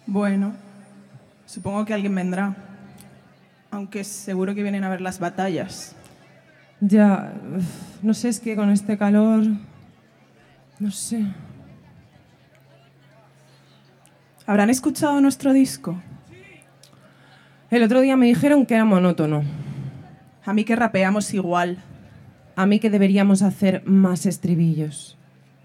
Bueno, supongo que alguien vendrá. Aunque seguro que vienen a ver las batallas. Ya, no sé, es que con este calor... No sé. ¿Habrán escuchado nuestro disco? El otro día me dijeron que era monótono. A mí que rapeamos igual. A mí que deberíamos hacer más estribillos.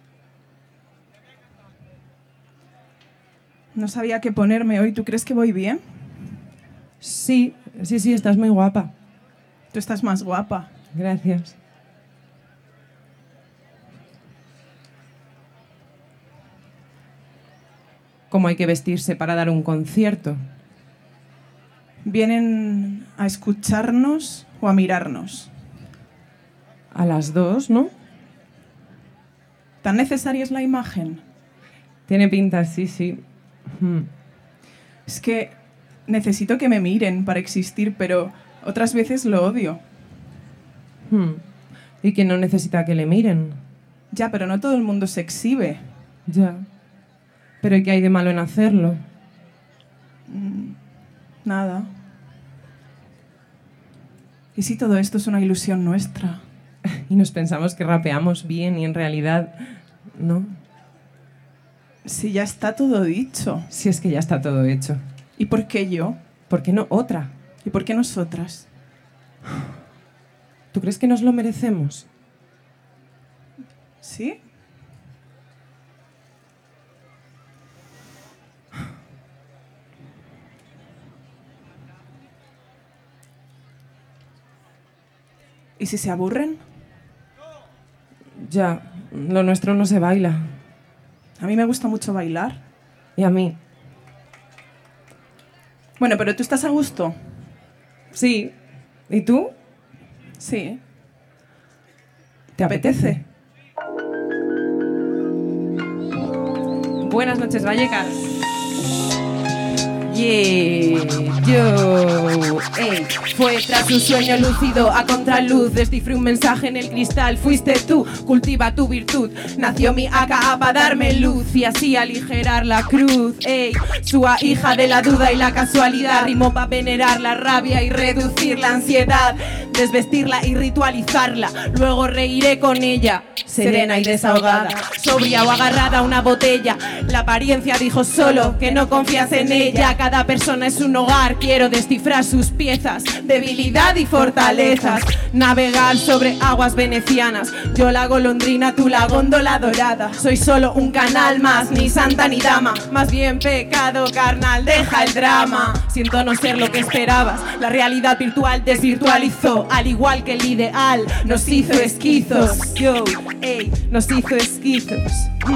No sabía qué ponerme hoy. ¿Tú crees que voy bien? Sí, estás muy guapa. Tú estás más guapa. Gracias. ¿Cómo hay que vestirse para dar un concierto? ¿Vienen a escucharnos o a mirarnos? A las dos, ¿no? ¿Tan necesaria es la imagen? Tiene pinta, sí. Es que necesito que me miren para existir, pero otras veces lo odio. ¿Y quién no necesita que le miren? Ya, pero no todo el mundo se exhibe. Ya. ¿Pero ¿y qué hay de malo en hacerlo? Nada. ¿Y si todo esto es una ilusión nuestra? Y nos pensamos que rapeamos bien y en realidad no. Si ya está todo dicho. Si es que ya está todo hecho. ¿Y por qué yo? ¿Por qué no otra? ¿Y por qué nosotras? ¿Tú crees que nos lo merecemos? ¿Sí? ¿Y si se aburren? Ya, lo nuestro no se baila. A mí me gusta mucho bailar. Y a mí. Bueno, pero ¿tú estás a gusto? Sí. ¿Y tú? Sí. ¿Te apetece? Buenas noches, Vallecas. Yeah, yo, ey. Fue tras un sueño lúcido a contraluz. Descifré un mensaje en el cristal. Fuiste tú, cultiva tu virtud. Nació mi AKA para darme luz y así aligerar la cruz. Ey, su hija de la duda y la casualidad. Rimó para venerar la rabia y reducir la ansiedad. Desvestirla y ritualizarla. Luego reiré con ella, serena y desahogada, sobria o agarrada a una botella. La apariencia dijo solo que no confías en ella. Cada persona es un hogar, quiero descifrar sus piezas, debilidad y fortalezas. Navegar sobre aguas venecianas, yo la golondrina, tú la góndola dorada. Soy solo un canal más, ni santa ni dama, más bien pecado carnal, deja el drama. Siento no ser lo que esperabas, la realidad virtual desvirtualizó. Al igual que el ideal, nos hizo esquizos. Yo, ey, nos hizo esquizos.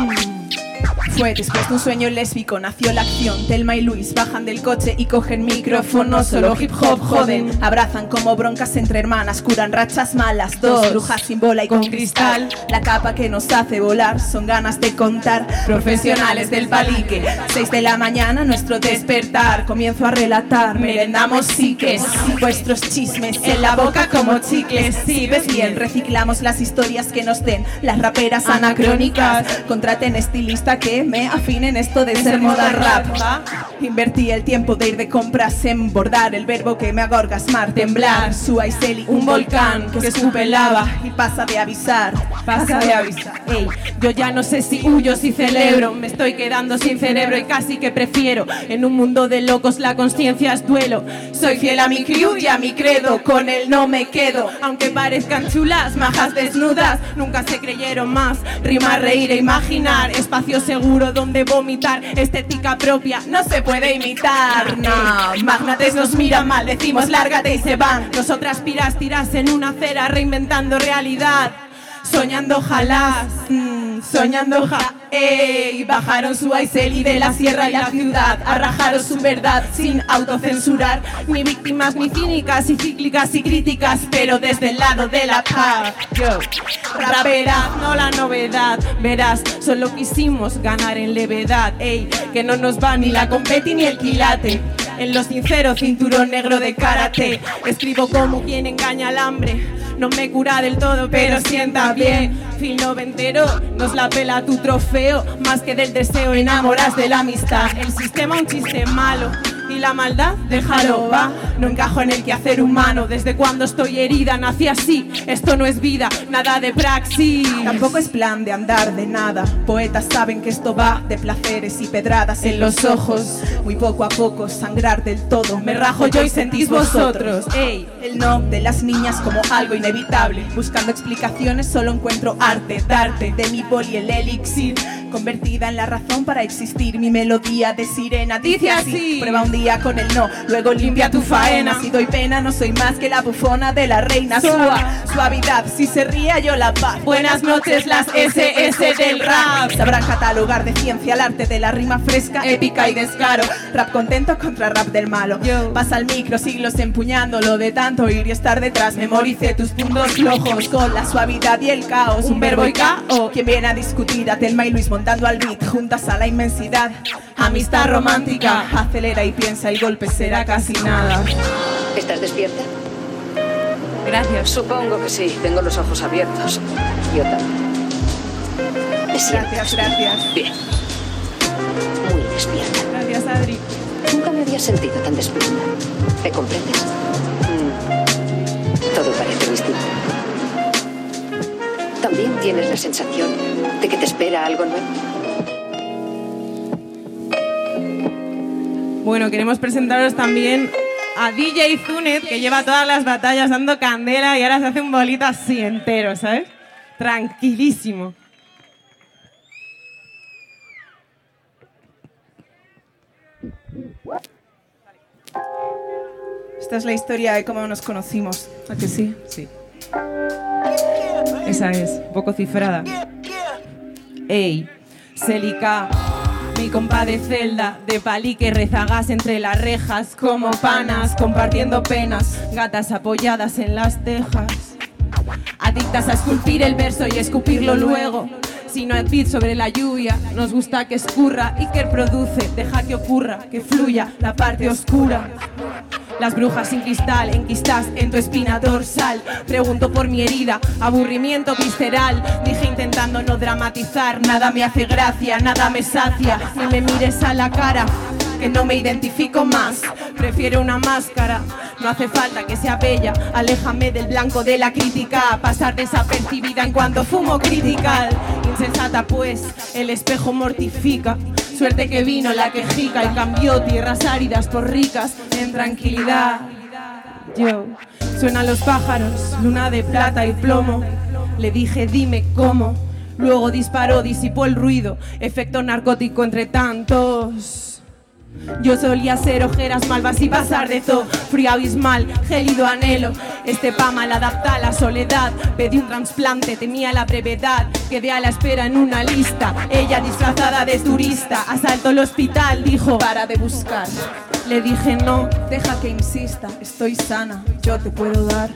Fue después de un sueño lésbico, nació la acción. Thelma y Luis bajan del coche y cogen micrófono. Solo hip hop joden, abrazan como broncas entre hermanas. Curan rachas malas, dos brujas sin bola y con cristal. La capa que nos hace volar son ganas de contar. Profesionales del palique, 6 de la mañana nuestro despertar. Comienzo a relatar, merendamos psiques, vuestros chismes en la boca como chicles. Si ves bien, reciclamos las historias que nos den las raperas anacrónicas. Contraten estilista que me afinen esto de ser moda rap. Invertí el tiempo de ir de compras en bordar el verbo que me haga orgasmar, temblar. Su Aiseli, un volcán que escupe lava y pasa de avisar. Pasa de avisar. Ey, yo ya no sé si huyo, si celebro. Me estoy quedando sin cerebro y casi que prefiero. En un mundo de locos la conciencia es duelo. Soy fiel a mi crew y a mi credo, con él no me quedo. Aunque parezcan chulas, majas desnudas, nunca se creyeron más. Rimar, reír e imaginar, espacio seguro donde vomitar, estética propia no se puede imitar. No, magnates nos miran mal, decimos lárgate y se van. Nosotras tiras en una acera reinventando realidad. Soñando ojalá, soñando ey, bajaron su Aiseli de la sierra y la ciudad a rajaros su verdad sin autocensurar. Ni víctimas ni cínicas y cíclicas y críticas, pero desde el lado de la paz. Yo, rapera, no la novedad, verás, solo quisimos ganar en levedad. Ey, que no nos va ni la competi ni el quilate. En lo sincero, cinturón negro de karate. Escribo como quien engaña al hambre. no me cura del todo, pero sienta bien. Fin noventero, nos la pela tu trofeo, más que del deseo enamoras de la amistad. El sistema un chiste malo y la maldad, déjalo, va. No encajo en el quehacer humano, desde cuando estoy herida nací así. Esto no es vida, nada de praxis. Tampoco es plan de andar de nada. Poetas saben que esto va de placeres y pedradas en los ojos. Muy poco a poco sangrar del todo. Me rajo yo y sentís vosotros. Ey. El no de las niñas como algo inevitable. Buscando explicaciones solo encuentro arte. Darte de mi boli el elixir, convertida en la razón para existir. Mi melodía de sirena dice así: prueba un día con el no, luego limpia tu faena. Si doy pena no soy más que la bufona de la reina. Suavidad, si se ría yo la paz. Buenas noches las SS del rap. Sabrán catalogar de ciencia el arte de la rima fresca, épica y descaro. Rap contento contra rap del malo. Pasa al micro, siglos empuñándolo. De tanto ir y estar detrás, memorice tus puntos flojos con la suavidad y el caos. Un verbo y KO. Quien viene a discutir a Telma y Luis montando al beat, juntas a la inmensidad. Amistad romántica, acelera y piensa, el golpe será casi nada. ¿Estás despierta? Gracias. Supongo que sí, tengo los ojos abiertos. Yo también. ¿Me sientes? Gracias. Bien. Muy despierta. Gracias, Adri. Nunca me había sentido tan despierta. ¿Me comprendes? Todo parece distinto. ¿También tienes la sensación de que te espera algo nuevo? Bueno, queremos presentaros también a DJ Zunet, que lleva todas las batallas dando candela y ahora se hace un bolito así entero, ¿sabes? Tranquilísimo. Esta es la historia de cómo nos conocimos. ¿A que sí? Sí. Esa es, un poco cifrada. Ey, Celica, mi compa de celda, de palique rezagas entre las rejas, como panas, compartiendo penas, gatas apoyadas en las tejas, adictas a esculpir el verso y escupirlo luego. Si no hay beat sobre la lluvia, nos gusta que escurra. Y que produce, deja que ocurra, que fluya la parte oscura. Las brujas sin cristal, enquistas en tu espina dorsal. Pregunto por mi herida, aburrimiento visceral. Dije intentando no dramatizar, nada me hace gracia, nada me sacia. Ni me mires a la cara, que no me identifico más. Prefiero una máscara, no hace falta que sea bella. Aléjame del blanco de la crítica, pasar desapercibida en cuanto fumo critical. Insensata pues, el espejo mortifica. Suerte que vino la quejica y cambió tierras áridas por ricas en tranquilidad. Yo, suenan los pájaros, luna de plata y plomo. Le dije dime cómo, luego disparó, disipó el ruido, efecto narcótico entre tantos. Yo solía ser ojeras malvas y pasar de todo, frío abismal, gélido anhelo. Este pa mal adapta a la soledad, pedí un trasplante, temía la brevedad, quedé a la espera en una lista. Ella disfrazada de turista, asaltó el hospital, dijo para de buscar. Le dije no, deja que insista, estoy sana, yo te puedo dar.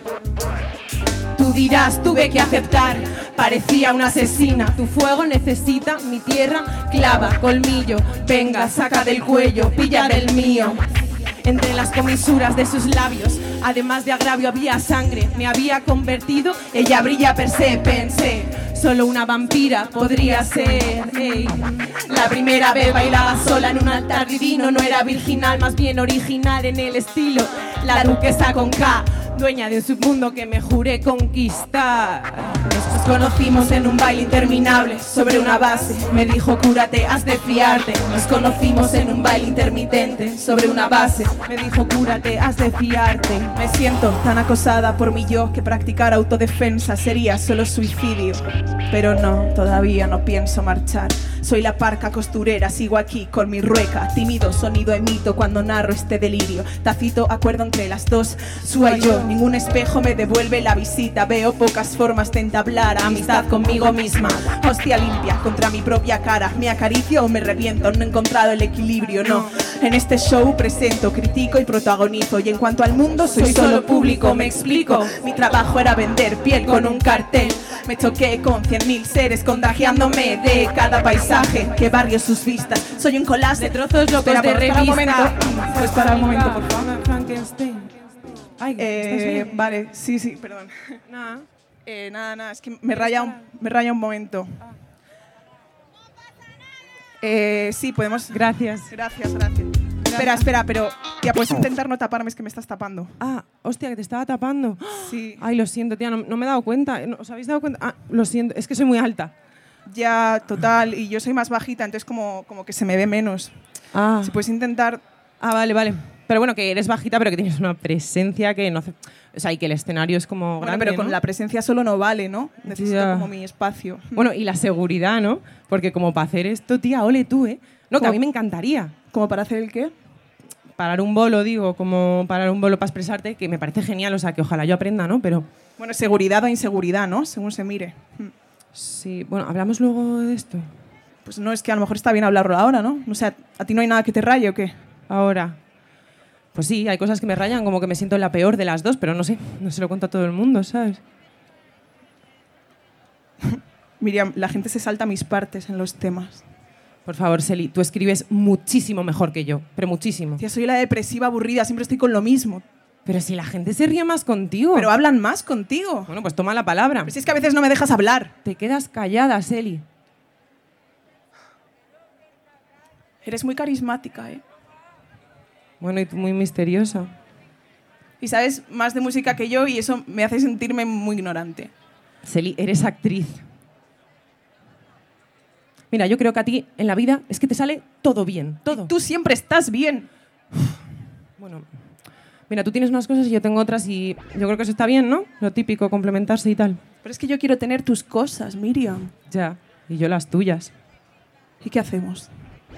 Tú dirás, tuve que aceptar, parecía una asesina. Tu fuego necesita mi tierra, clava, colmillo. Venga, saca del cuello, pilla del mío. Entre las comisuras de sus labios, además de agravio había sangre. Me había convertido, ella brilla per se, pensé. Solo una vampira podría ser, ey. La primera vez bailaba sola en un altar divino. No era virginal, más bien original en el estilo. La duquesa con K, dueña de un submundo que me juré conquistar. Nos conocimos en un baile interminable, sobre una base. Me dijo cúrate, has de fiarte. Nos conocimos en un baile intermitente, sobre una base. Me dijo cúrate, has de fiarte. Me siento tan acosada por mi yo que practicar autodefensa sería solo suicidio. Pero no, todavía no pienso marchar. Soy la parca costurera, sigo aquí con mi rueca. Tímido sonido emito cuando narro este delirio. Tácito acuerdo entre las dos, Sua y yo. Ningún espejo me devuelve la visita. Veo pocas formas de entablar amistad conmigo misma. Hostia limpia contra mi propia cara. Me acaricio o me reviento, no he encontrado el equilibrio, no. En este show presento, critico y protagonizo. Y en cuanto al mundo soy solo público, me explico. Mi trabajo era vender piel con un cartel. Me choqué con 100.000 seres contagiándome de cada paisaje que barrio sus vistas. Soy un collage de trozos locos de revista. Pues para un momento, por favor. Ay, ¿estás bien? Vale, sí, perdón. Nada. Nada, es que me raya un momento. Sí, podemos... Gracias. Gracias. Espera, pero tía, puedes intentar no taparme, es que me estás tapando. Ah, hostia, que te estaba tapando. Sí. Ay, lo siento, tía, no me he dado cuenta. ¿Os habéis dado cuenta? Ah, lo siento, es que soy muy alta. Ya, total, y yo soy más bajita, entonces como que se me ve menos. Ah. Si puedes intentar... Ah, vale. Pero bueno, que eres bajita, pero que tienes una presencia que no hace... O sea, y que el escenario es como Bueno, grande, pero con ¿no? la presencia solo no vale, ¿no? Necesito Ya. como mi espacio. Bueno, y la seguridad, ¿no? Porque como para hacer esto, tía, ole tú, ¿eh? No, que a mí me encantaría. ¿Como para hacer el qué? Parar un bolo, digo, como parar un bolo para expresarte, que me parece genial, o sea, que ojalá yo aprenda, ¿no? Pero... Bueno, seguridad o inseguridad, ¿no? Según se mire. Sí, bueno, ¿hablamos luego de esto? Pues no, es que a lo mejor está bien hablarlo ahora, ¿no? O sea, ¿a ti no hay nada que te raye o qué? Ahora. Pues sí, hay cosas que me rayan, como que me siento la peor de las dos, pero no se lo cuento a todo el mundo, ¿sabes? Miriam, la gente se salta mis partes en los temas. Por favor, Celi, tú escribes muchísimo mejor que yo, pero muchísimo. Tía, soy la depresiva aburrida, siempre estoy con lo mismo. Pero si la gente se ríe más contigo. Pero hablan más contigo. Bueno, pues toma la palabra. Pero si es que a veces no me dejas hablar. Te quedas callada, Celi. Eres muy carismática, ¿eh? Bueno, y tú muy misteriosa. Y sabes más de música que yo y eso me hace sentirme muy ignorante. Celi, eres actriz. Mira, yo creo que a ti en la vida es que te sale todo bien, todo. Tú siempre estás bien. Bueno, mira, tú tienes unas cosas y yo tengo otras y yo creo que eso está bien, ¿no? Lo típico, complementarse y tal. Pero es que yo quiero tener tus cosas, Miriam. Ya, y yo las tuyas. ¿Y qué hacemos?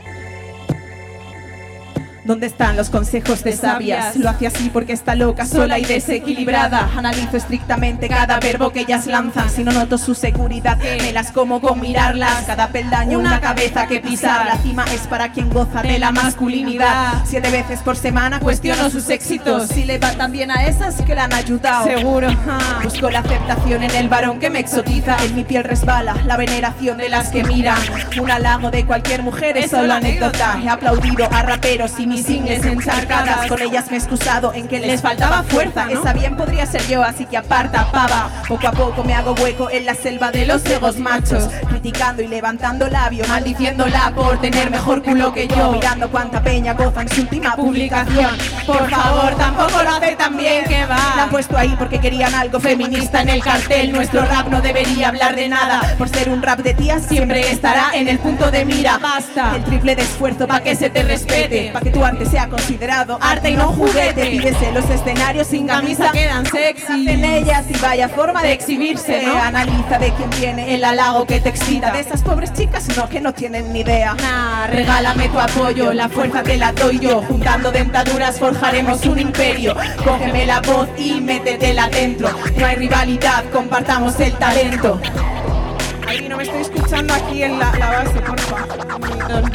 ¿Dónde están los consejos de sabias? Lo hace así porque está loca, sola y desequilibrada. Analizo estrictamente cada verbo que ellas lanzan. Si no noto su seguridad, me las como con mirarlas. Cada peldaño una cabeza que pisar. La cima es para quien goza de la masculinidad. 7 veces por semana cuestiono sus éxitos. Si le va tan bien a esas que la han ayudado. Seguro. Busco la aceptación en el varón que me exotiza. En mi piel resbala la veneración de las que miran. Un halago de cualquier mujer es solo anécdota. He aplaudido a raperos y mis ingles encharcadas. Con ellas me he excusado en que les faltaba fuerza, ¿no? Esa bien podría ser yo, así que aparta, pava. Poco a poco me hago hueco en la selva de los egos machos. Criticando y levantando labio, maldiciéndola por tener mejor culo que yo. Mirando cuánta peña goza en su última publicación. Por favor, tampoco lo hace tan bien. Que va. La han puesto ahí porque querían algo feminista en el cartel. Nuestro rap no debería hablar de nada. Por ser un rap de tías siempre estará en el punto de mira. Basta. El triple de esfuerzo para que se te respete, para que tu arte sea considerado arte y no juguete. Pídese los escenarios sin camisa, quedan sexy. En ellas y vaya forma de exhibirse, ¿no? Analiza de quién viene el halago que te excita. De esas pobres chicas no, que no tienen ni idea. Nah, Regálame tu apoyo, la fuerza te la doy yo. Juntando dentaduras forjaremos un imperio. Cógeme la voz y métetela dentro. No hay rivalidad, compartamos el talento. Ay, no me estoy escuchando aquí en la base, por favor.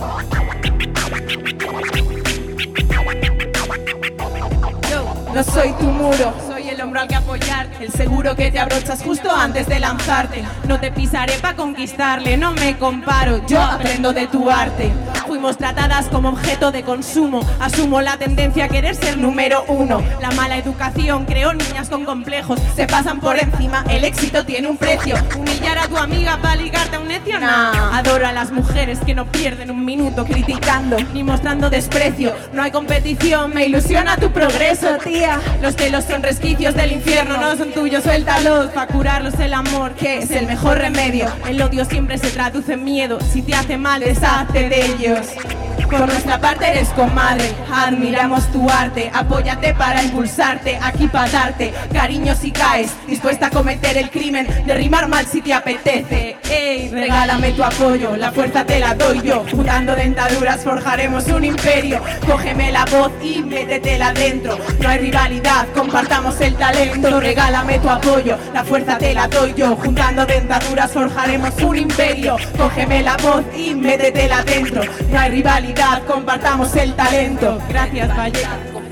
No soy tu muro, soy el hombro al que apoyarte, el seguro que te abrochas justo antes de lanzarte. No te pisaré para conquistarle, no me comparo, yo aprendo de tu arte. Fuimos tratadas como objeto de consumo, asumo la tendencia a querer ser número uno. La mala educación creó niñas con complejos, se pasan por encima, el éxito tiene un precio. Humillar a tu amiga para ligarte a un necio, nah. Adoro a las mujeres que no pierden un minuto criticando ni mostrando desprecio. No hay competición, me ilusiona tu progreso, tía. Los celos son resquicios del infierno, no son tuyos, suéltalos. Pa' curarlos el amor, que es el mejor remedio. El odio siempre se traduce en miedo, si te hace mal, deshazte de ellos. Por nuestra parte eres comadre, admiramos tu arte. Apóyate para impulsarte, aquí para darte cariño si caes, dispuesta a cometer el crimen de rimar mal si te apetece. Ey, regálame tu apoyo, la fuerza te la doy yo. Juntando dentaduras forjaremos un imperio. Cógeme la voz y métetela dentro. No hay rivalidad, compartamos el talento. Regálame tu apoyo, la fuerza te la doy yo. Juntando dentaduras forjaremos un imperio. Cógeme la voz y métetela dentro. No hay rivalidad, compartamos el talento. Gracias, Valle.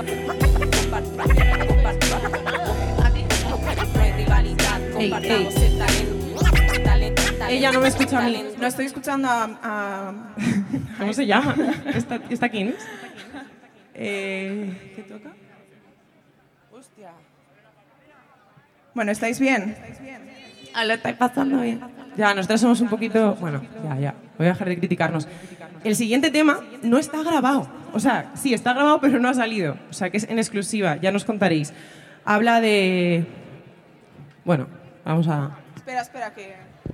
Ey, ey. Ella no me escucha a mí. No estoy escuchando a ¿Cómo se llama? ¿Está aquí? ¿Qué toca? Bueno, ¿estáis bien? Lo estáis pasando bien. Ya, nosotros somos un poquito... Bueno, ya. Voy a dejar de criticarnos. El siguiente tema no está grabado. O sea, sí, está grabado, pero no ha salido. O sea, que es en exclusiva. Ya nos contaréis. Habla de... Bueno, vamos a... Espera, que...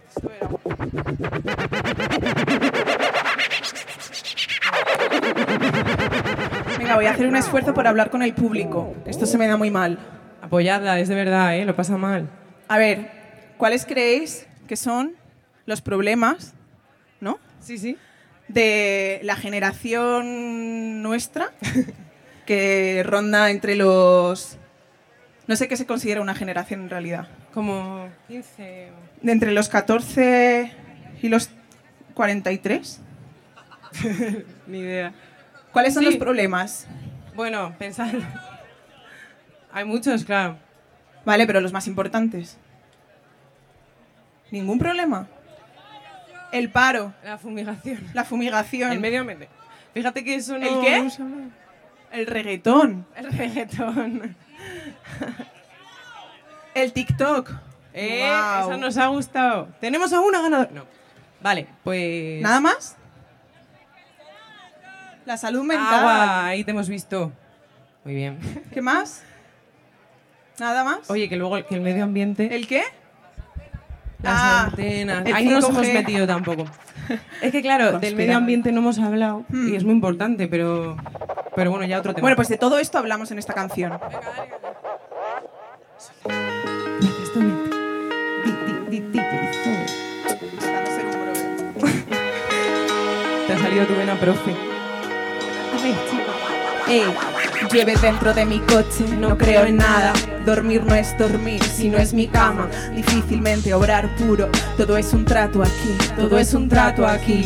Venga, voy a hacer un esfuerzo por hablar con el público. Esto se me da muy mal. Apoyadla, es de verdad, lo pasa mal. A ver, ¿cuáles creéis que son los problemas, ¿no? Sí. De la generación nuestra, que ronda entre los... No sé qué se considera una generación en realidad. Como 15... De entre los 14 y los 43. Ni idea. ¿Cuáles son los problemas? Bueno, pensad. Hay muchos, claro. Vale, pero los más importantes. ¿Ningún problema? El paro. La fumigación. La fumigación. El medio ambiente. Fíjate que eso no... ¿El qué? No se habla. El reggaetón. El reggaetón. El TikTok. Wow. Esa nos ha gustado. Tenemos a una ganadora. No. Vale, pues... ¿Nada más? La salud mental. Agua, ahí te hemos visto. Muy bien. ¿Qué más? ¿Nada más? Oye, que luego que el medio ambiente... ¿El qué? Las antenas. el Ahí no nos 5G. hemos metido tampoco. Es que claro, del medio ambiente no hemos hablado y es muy importante, pero bueno, ya otro tema. Bueno, pues de todo esto hablamos en esta canción. Te ha salido tu vena, profe. A ver, chico. Ey, llueve dentro de mi coche, no creo en nada. Dormir no es dormir, si no es mi cama. Difícilmente obrar puro, todo es un trato aquí, todo es un trato aquí.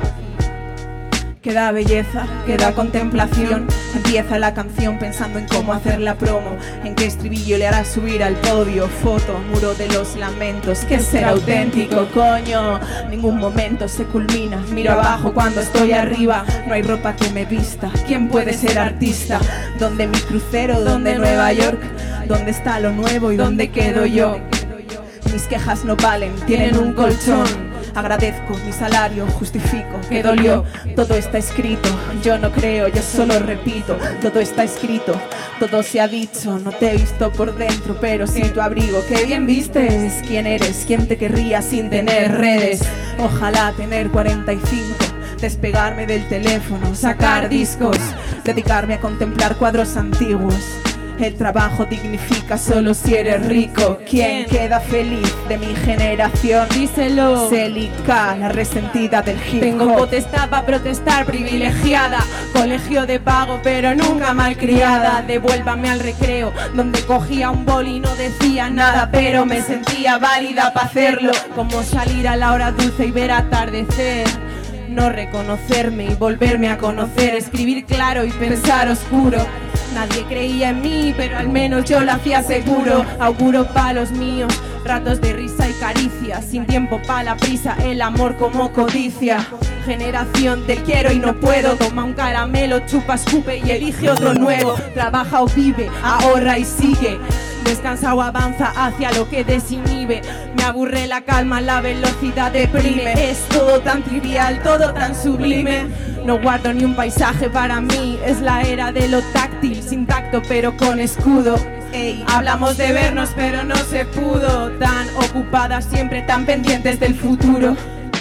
Queda belleza, queda contemplación. Empieza la canción pensando en cómo hacer la promo, en qué estribillo le hará subir al podio. Foto, muro de los lamentos, que ser auténtico, coño. Ningún momento se culmina, miro abajo cuando estoy arriba. No hay ropa que me vista, ¿quién puede ser artista? ¿Dónde mi crucero? ¿Dónde Nueva York? ¿Dónde está lo nuevo y dónde quedo yo? Mis quejas no valen, tienen un colchón. Agradezco mi salario, justifico que dolió. Todo está escrito, yo no creo, yo solo repito. Todo está escrito, todo se ha dicho. No te he visto por dentro, pero sí tu abrigo. Qué bien vistes, quién eres, quién te querría sin tener redes. Ojalá tener 45, despegarme del teléfono, sacar discos, dedicarme a contemplar cuadros antiguos. El trabajo dignifica solo si eres rico. ¿Quién queda feliz de mi generación? Díselo. Celica, la resentida del hip hop. Tengo potestad para protestar, privilegiada. Colegio de pago, pero nunca malcriada. Devuélvame al recreo, donde cogía un boli y no decía nada, pero me sentía válida para hacerlo. Como salir a la hora dulce y ver atardecer. No reconocerme y volverme a conocer. Escribir claro y pensar oscuro. Nadie creía en mí, pero al menos yo lo hacía seguro. Auguro pa' los míos, ratos de risa y caricia. Sin tiempo pa' la prisa, el amor como codicia. Generación del quiero y no puedo. Toma un caramelo, chupa, escupe y elige otro nuevo. Trabaja o vive, ahorra y sigue. Descansa o avanza hacia lo que desinhibe. Me aburre la calma, la velocidad deprime. Es todo tan trivial, todo tan sublime. No guardo ni un paisaje para mí. Es la era de lo táctil, sin tacto pero con escudo. Ey, hablamos de vernos pero no se pudo. Tan ocupadas siempre, tan pendientes del futuro.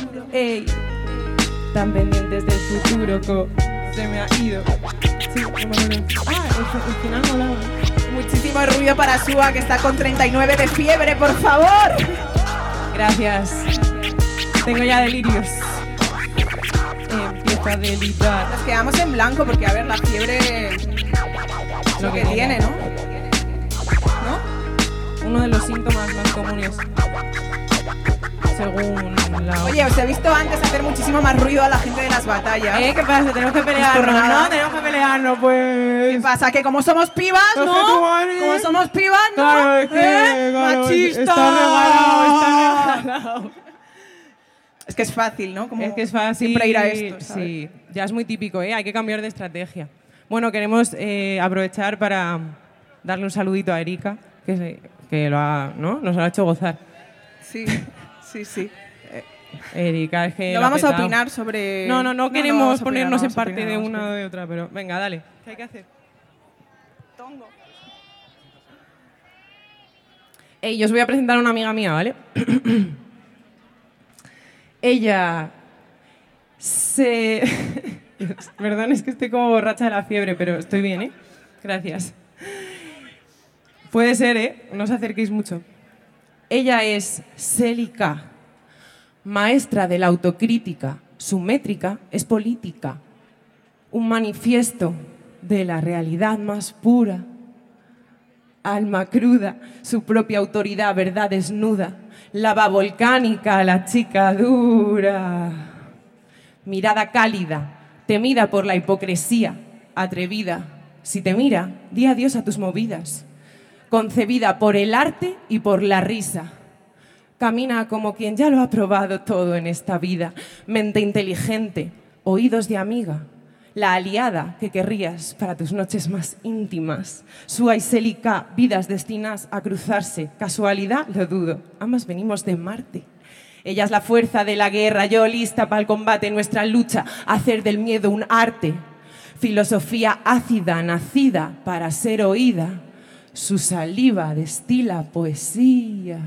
Ey, tan pendientes del futuro se me ha ido. Sí, no me acuerdo. El final molaba. Muchísimo ruido para Sua, que está con 39 de fiebre, por favor. Gracias. Tengo ya delirios. Empiezo a delirar. Nos quedamos en blanco porque, a ver, la fiebre lo que tiene, ¿no? ¿No? Uno de los síntomas más comunes, según la... Oye, os he visto antes hacer muchísimo más ruido a la gente de las batallas. ¿Qué pasa? Tenemos que pelearnos, ¿no? Tenemos que pelearnos, pues... ¿Qué pasa? ¿Que como somos pibas, no? ¿Como somos pibas, no? Claro, es que... Claro, ¡Machista! Está regalado. Es que es fácil, ¿no? Como es que es fácil. Siempre ir a esto, ¿sabes? Sí, ya es muy típico, ¿eh? Hay que cambiar de estrategia. Bueno, queremos aprovechar para darle un saludito a Erika, que nos lo ha hecho gozar. Sí, sí, sí. Erika, es que no lo ha vamos a petado. opinar sobre... No queremos vamos a opinar, ponernos en vamos a parte opinar, de vamos a una o opinar. de otra, pero venga, dale. ¿Qué hay que hacer? Tongo. Yo os voy a presentar a una amiga mía, ¿vale? Ella se... Perdón, es que estoy como borracha de la fiebre, pero estoy bien, ¿eh? Gracias. Puede ser, ¿eh? No os acerquéis mucho. Ella es Célica, maestra de la autocrítica. Su métrica es política. Un manifiesto de la realidad más pura. Alma cruda, su propia autoridad, verdad desnuda. Lava volcánica, la chica dura. Mirada cálida, temida por la hipocresía, atrevida. Si te mira, di adiós a tus movidas. Concebida por el arte y por la risa. Camina como quien ya lo ha probado todo en esta vida. Mente inteligente, oídos de amiga. La aliada que querrías para tus noches más íntimas. Sua y Célica, vidas destinas a cruzarse. Casualidad, lo dudo. Ambas venimos de Marte. Ella es la fuerza de la guerra, yo lista para el combate, nuestra lucha, hacer del miedo un arte. Filosofía ácida, nacida para ser oída. Su saliva destila poesía.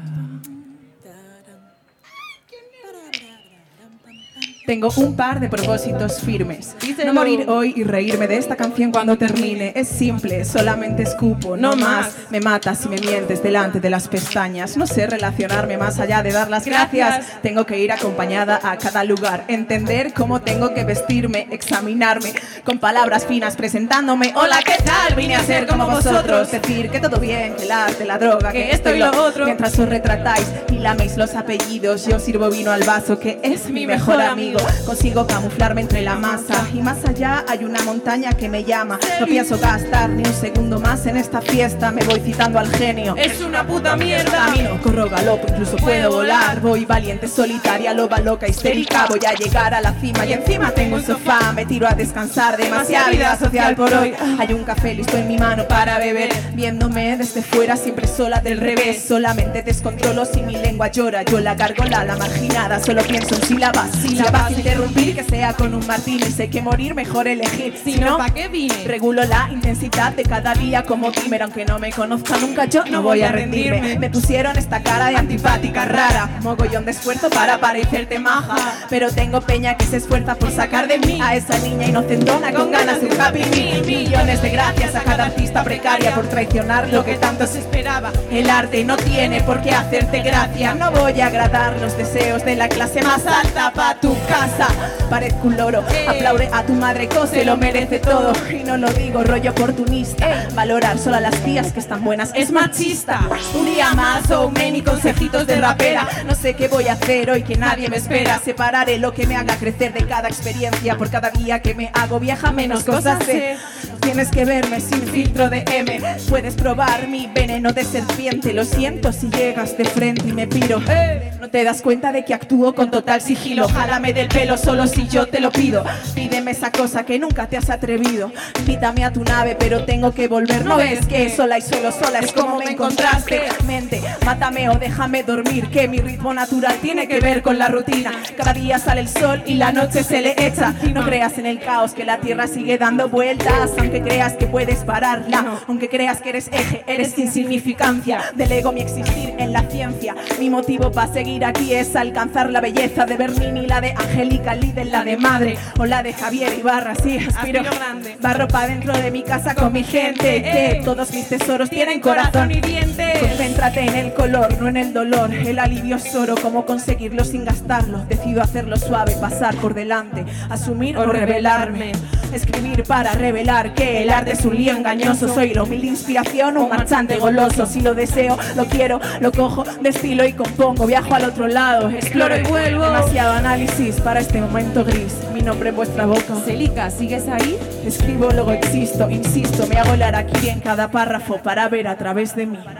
Tengo un par de propósitos firmes. No morir hoy y reírme de esta canción cuando termine. Es simple, solamente escupo, no más. Me matas si me mientes delante de las pestañas. No sé relacionarme más allá de dar las gracias. Tengo que ir acompañada a cada lugar. Entender cómo tengo que vestirme, examinarme. Con palabras finas presentándome. Hola, ¿qué tal? Vine a ser como vosotros. Decir que todo bien, que el arte, la droga, que esto y lo otro. Mientras os retratáis y laméis los apellidos, yo sirvo vino al vaso que es mi mejor amigo. Consigo camuflarme entre la masa y más allá hay una montaña que me llama. No pienso gastar ni un segundo más en esta fiesta. Me voy citando al genio. Es una puta mierda. Camino, corro, galopo, incluso puedo volar. Voy valiente, solitaria, loba, loca, histérica. Voy a llegar a la cima y encima tengo un sofá. Me tiro a descansar, demasiada vida social por hoy. Hay un café listo en mi mano para beber. Viéndome desde fuera, siempre sola del revés. Solamente descontrolo si mi lengua llora. Yo la gárgola, la marginada, solo pienso en sílabas. Sílabas interrumpir, que sea con un martini. Sé que morir, mejor elegir. Si no, ¿para qué vine? Regulo la intensidad de cada día como timer. Aunque no me conozca nunca, yo no voy a rendirme. Me pusieron esta cara de antipática rara. Mogollón de esfuerzo para parecerte maja. Pero tengo peña que se esfuerza por sacar de mí a esa niña inocentona con ganas de un happy meal. Millones de gracias a cada artista precaria por traicionar lo que tanto se esperaba. El arte no tiene por qué hacerte gracia. No voy a agradar los deseos de la clase más alta pa' tu casa. Parezco un loro, aplaude a tu madre, se lo merece todo. Y no lo digo rollo oportunista. Valorar solo a las tías que están buenas es machista. Un día más, so many consejitos de rapera. No sé qué voy a hacer hoy que nadie me espera. Separaré lo que me haga crecer de cada experiencia. Por cada día que me hago vieja, menos cosas sé. Tienes que verme sin filtro de M. Puedes probar mi veneno de serpiente. Lo siento si llegas de frente y me piro. No te das cuenta de que actúo con total sigilo. Jálame del pelo solo si yo te lo pido. Pídeme esa cosa que nunca te has atrevido. Invítame a tu nave pero tengo que volver. No ves que sola y solo sola es como me encontraste. Mente, mátame o déjame dormir. Que mi ritmo natural tiene que ver con la rutina. Cada día sale el sol y la noche se le echa. No creas en el caos, que la tierra sigue dando vueltas. Aunque creas que puedes pararla, aunque creas que eres eje, eres insignificancia. Delego mi existir en la ciencia. Mi motivo para seguir aquí es alcanzar la belleza de Bernini, la de Angélica, líder, la de madre o la de Javier Ibarra. Sí, aspiro grande. Barro pa' dentro de mi casa con mi gente. Que todos mis tesoros tienen corazón y dientes. Concéntrate en el color, no en el dolor. El alivio es oro, cómo conseguirlo sin gastarlo. Decido hacerlo suave, pasar por delante, asumir o revelarme. Escribir para revelar que el arte es un lío engañoso. Soy la humilde inspiración, un marchante goloso. Si lo deseo, lo quiero, lo cojo, destilo y compongo. Viajo al otro lado, exploro y vuelvo. Demasiado análisis para este momento gris. Mi nombre en vuestra boca. Célica, ¿sigues ahí? Escribo, luego existo, insisto. Me hago el harakiri en cada párrafo para ver a través de mí.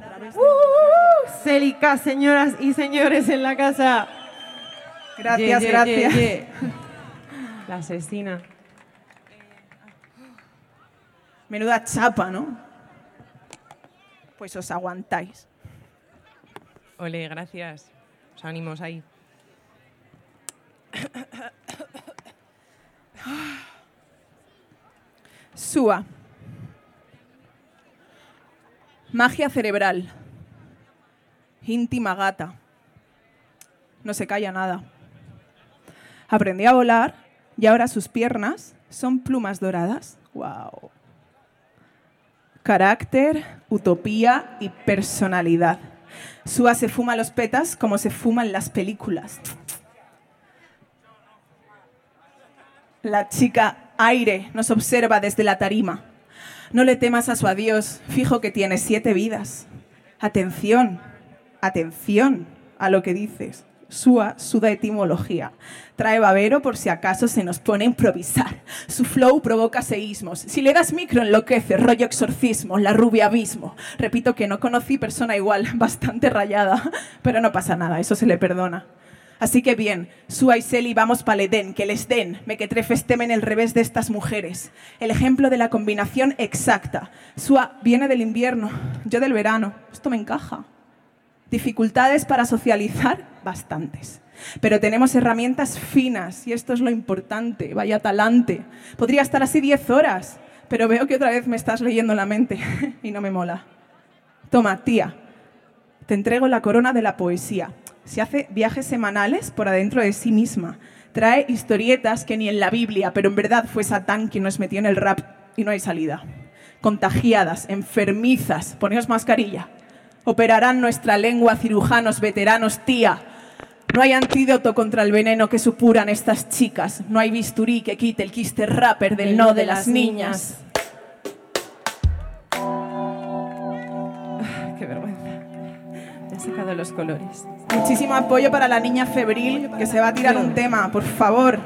Célica, señoras y señores en la casa. Gracias, gracias. La asesina. Menuda chapa, ¿no? Pues os aguantáis. Ole, gracias. Os ánimos ahí. Sua. Magia cerebral. Íntima gata. No se calla nada. Aprendió a volar y ahora sus piernas son plumas doradas. ¡Wow! Carácter, utopía y personalidad. Sua se fuma los petas como se fuman las películas. La chica aire nos observa desde la tarima. No le temas a su adiós, fijo que tiene 7 vidas. Atención, atención a lo que dices. Sua suda etimología. Trae babero por si acaso se nos pone a improvisar. Su flow provoca seísmos. Si le das micro enloquece, rollo exorcismo, la rubia abismo. Repito que no conocí persona igual, bastante rayada, pero no pasa nada, eso se le perdona. Así que bien, Sua y Seli vamos pa' l'Edén, que les den, mequetrefes temen el revés de estas mujeres. El ejemplo de la combinación exacta. Sua viene del invierno, yo del verano. Esto me encaja. Dificultades para socializar, bastantes. Pero tenemos herramientas finas y esto es lo importante, vaya talante. Podría estar así 10 horas, pero veo que otra vez me estás leyendo la mente y no me mola. Toma, tía, te entrego la corona de la poesía. Se hace viajes semanales por adentro de sí misma. Trae historietas que ni en la Biblia, pero en verdad fue Satán quien nos metió en el rap y no hay salida. Contagiadas, enfermizas, poneos mascarilla. Operarán nuestra lengua cirujanos veteranos, tía. No hay antídoto contra el veneno que supuran estas chicas. No hay bisturí que quite el quiste rapper del no de las niñas. Qué vergüenza. Me he sacado los colores. Muchísimo apoyo para la niña febril que se va a tirar un tema, por favor.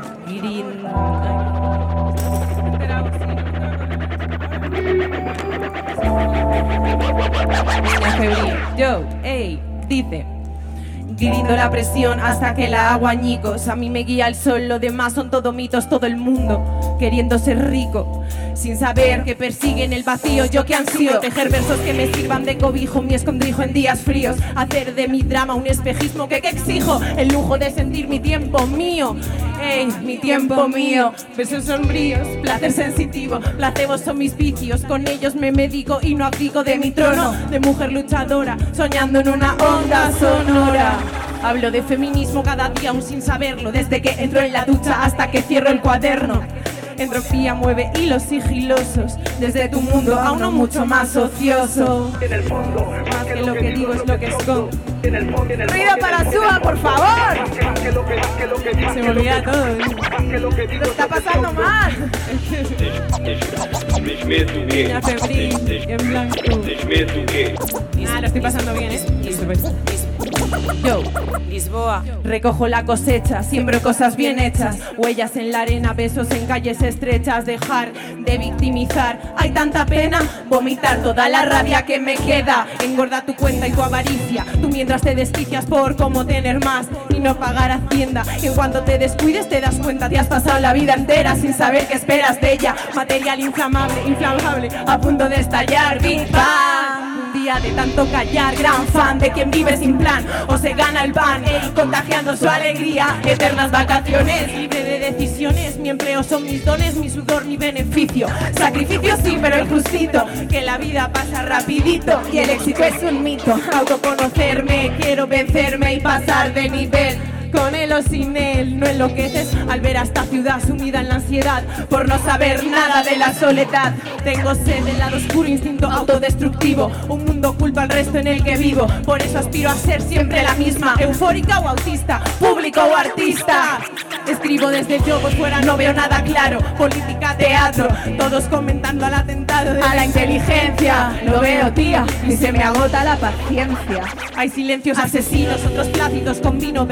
Yo, ey, dice. Grindo la presión hasta que la hago añicos. A mí me guía el sol, lo demás son todo mitos. Todo el mundo queriendo ser rico, sin saber que persiguen el vacío. Yo que ansío tejer versos que me sirvan de cobijo, mi escondrijo en días fríos. Hacer de mi drama un espejismo que exijo. El lujo de sentir mi tiempo mío. Ey, mi tiempo mío. Besos sombríos, placer sensitivo. Placebos son mis vicios, con ellos me medico y no abdico de mi trono de mujer luchadora, soñando en una onda sonora. Hablo de feminismo cada día aún sin saberlo, desde que entro en la ducha hasta que cierro el cuaderno. Entropía mueve hilos sigilosos, desde tu mundo a uno mucho más ocioso. En el fondo, Más que lo que digo es lo que escondo. ¡Ruido para Sua, por favor! Se me olvida todo. Lo está pasando mal. Niña febril, en blanco. Ah, lo estoy pasando bien, ¿eh? Yo, Lisboa. recojo la cosecha, siembro cosas bien hechas. Huellas en la arena, besos en calles estrechas. Dejar de victimizar, hay tanta pena. Vomitar toda la rabia que me queda. Engorda tu cuenta y tu avaricia. Tú mientras te desquicias por cómo tener más y no pagar Hacienda. En cuanto te descuides te das cuenta, te has pasado la vida entera sin saber qué esperas de ella. Material inflamable, a punto de estallar. Big Bang. Un día de tanto callar, gran fan de quien vive sin plan o se gana el pan, contagiando su alegría. Eternas vacaciones, libre de decisiones. Mi empleo son mis dones, mi sudor, mi beneficio. Sacrificio sí, pero el justito, que la vida pasa rapidito y el éxito es un mito. Autoconocerme, quiero vencerme y pasar de nivel. Con él o sin él, no enloqueces al ver a esta ciudad sumida en la ansiedad por no saber nada de la soledad. Tengo sed del lado oscuro, instinto autodestructivo, un mundo oculto al resto en el que vivo. Por eso aspiro a ser siempre la misma, eufórica o autista, público o artista. Escribo desde yo, pues fuera no veo nada claro. Política, teatro, todos comentando al atentado de A la inteligencia, lo veo, tía, y se me agota la paciencia. Hay silencios asesinos, otros plácidos con vino, versos finos.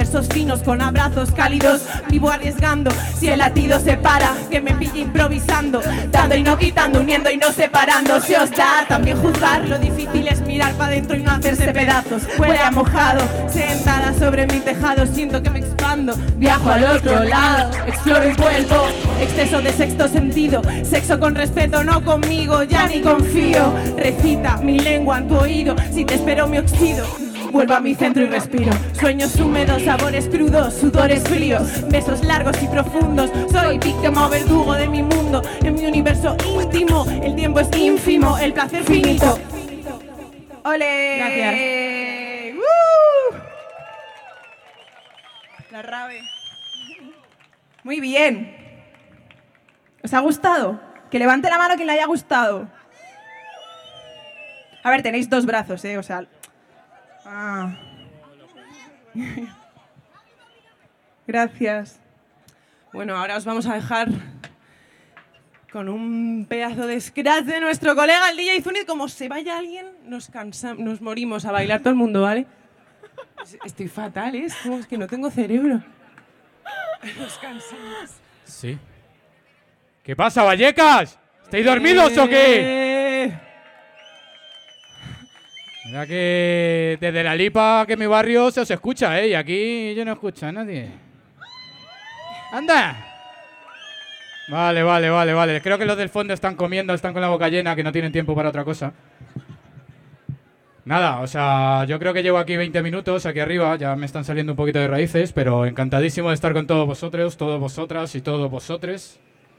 caminos con abrazos cálidos. Vivo arriesgando, si el latido se para, que me pille improvisando, dando y no quitando, uniendo y no separando. Se os da también juzgar, lo difícil es mirar para adentro y no hacerse pedazos. Huele a mojado, sentada sobre mi tejado, siento que me expando, viajo al otro lado, exploro y vuelvo, exceso de sexto sentido, sexo con respeto, no conmigo, ya ni confío. Recita mi lengua en tu oído, si te espero me oxido. Vuelvo a mi centro y respiro. Sueños húmedos, sabores crudos, sudores fríos, besos largos y profundos. Soy víctima o verdugo de mi mundo, en mi universo íntimo. El tiempo es ínfimo, el placer finito. ¡Ole! Gracias. La rave. Muy bien. ¿Os ha gustado? Que levante la mano quien le haya gustado. A ver, tenéis 2 brazos, o sea... Ah. Gracias. Bueno, ahora os vamos a dejar con un pedazo de scratch de nuestro colega, el DJ Zunit. Como se vaya alguien, nos morimos a bailar todo el mundo, ¿vale? Estoy fatal, ¿eh? Es que no tengo cerebro. Nos cansamos. Sí. ¿Qué pasa, Vallecas? ¿Estáis dormidos o qué? Mira que desde la Lipa, que mi barrio, se os escucha, ¿eh? Y aquí yo no escucho a nadie. ¡Anda! Vale. Creo que los del fondo están comiendo, están con la boca llena, que no tienen tiempo para otra cosa. Nada, o sea, yo creo que llevo aquí 20 minutos, aquí arriba, ya me están saliendo un poquito de raíces, pero encantadísimo de estar con todos vosotros, todas vosotras y todos vosotros.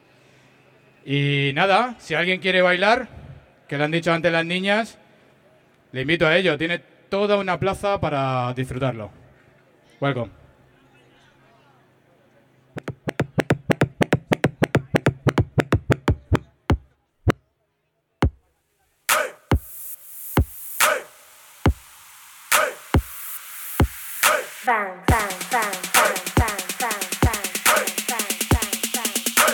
Y nada, si alguien quiere bailar, que le han dicho antes las niñas, le invito a ello, tiene toda una plaza para disfrutarlo. Welcome. Bang, bang, bang, bang, bang, bang, bang, bang, bang, bang, bang.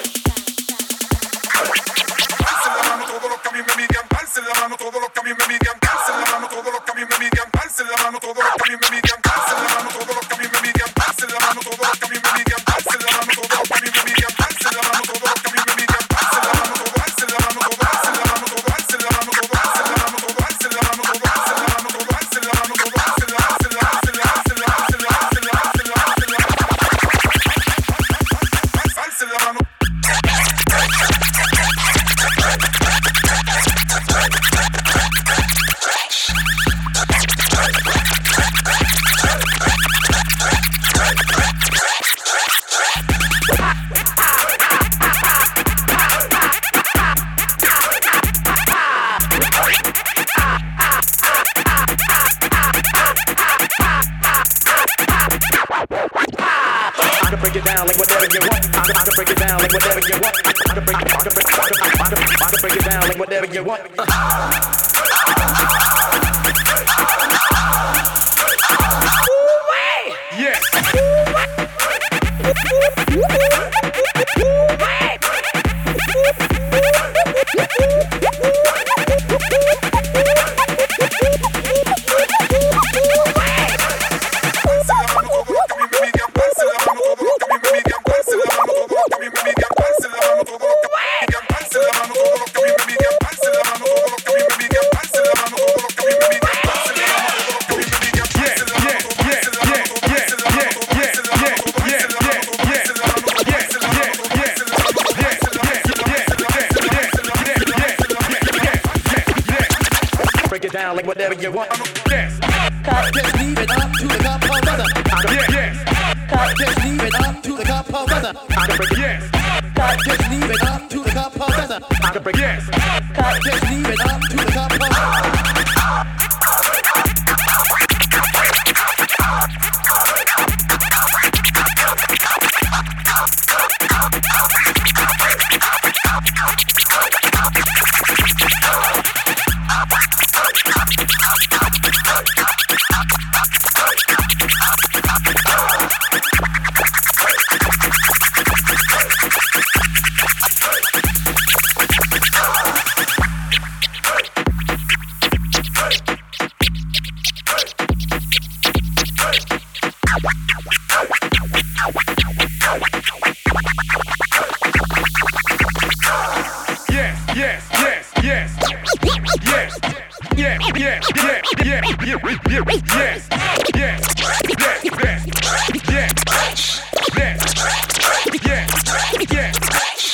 Alcen la mano todos los que a mí me miran, alcen la mano todos los que a mí me miran, alcen la mano todos los que a mí me miran, alcen la mano todos los que a mí me miran, alcen la mano todos los que a mí me miran, alcen la mano todos los que a mí me miran, alcen la mano todos los que a mí me miran, alcen la mano todos los que a mí me miran, alcen la mano todo, alcen la mano todo, alcen la mano todo, alcen la mano todo, alcen la mano todo, alcen la mano todo, alcen la mano todo, alcen la mano todo, alcen la break it down like whatever you want. I can break it down like whatever you want. I can break it down like whatever you want. Yes. Like whatever you want. Yes. Just leave it up to the cop or brother. Yes. Just leave it up to the cop or brother. Yes. Just leave it up to the cop or brother. Yes. Just leave it up to the cop or Hey! yes, yes, yes, yes, yeah, yeah, yeah, yeah, yeah, yes, yes, yes, yes, yes, yes, yes.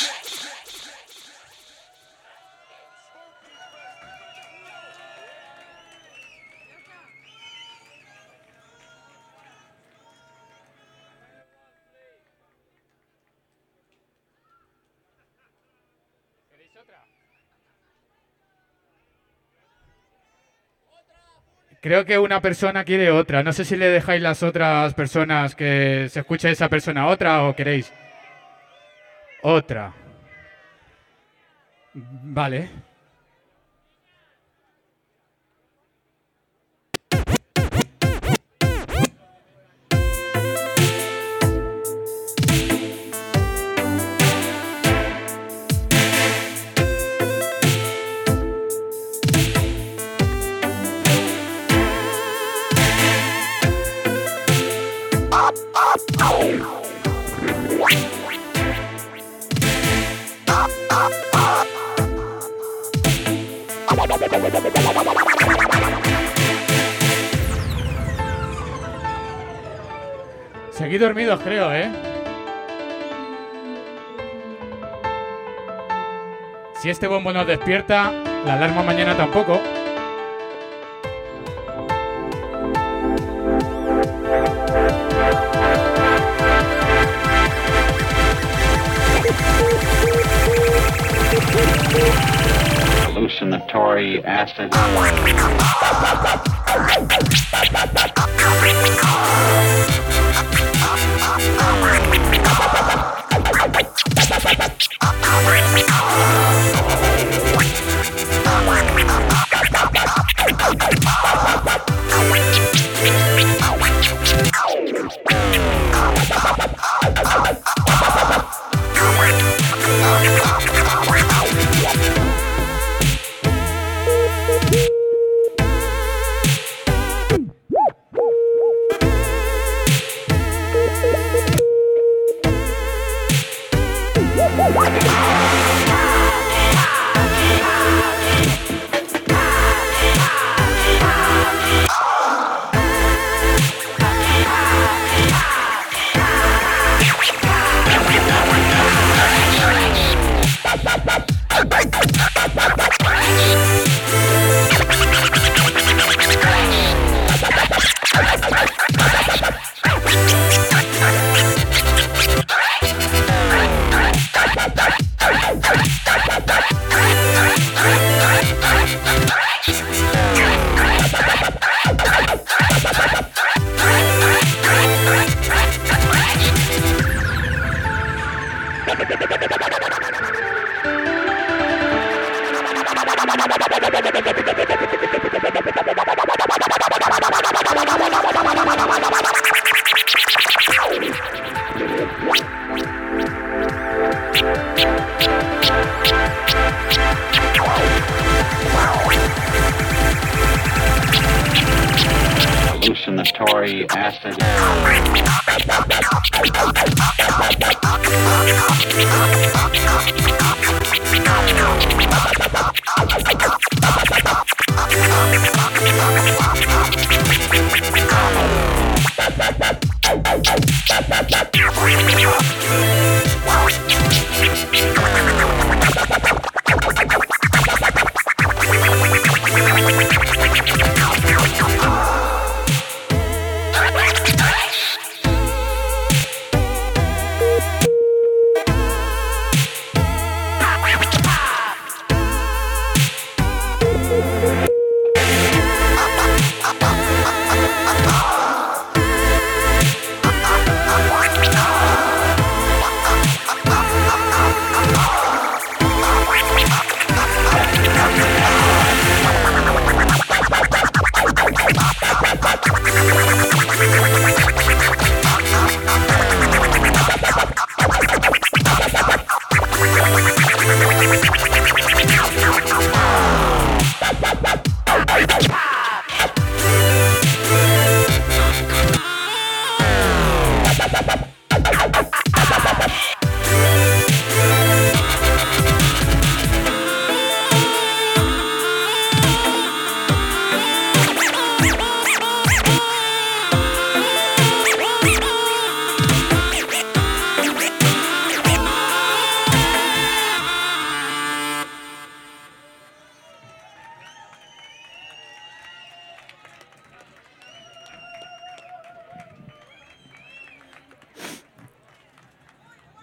Creo que una persona quiere otra. No sé si le dejáis las otras personas que se escuche esa persona otra o queréis. Otra. Vale. Seguid dormidos, creo, ¿eh? Si este bombo nos despierta, la alarma mañana tampoco. Hallucinatory acid. Hallucinatory acid.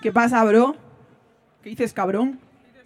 ¿Qué pasa, bro? ¿Qué dices, cabrón?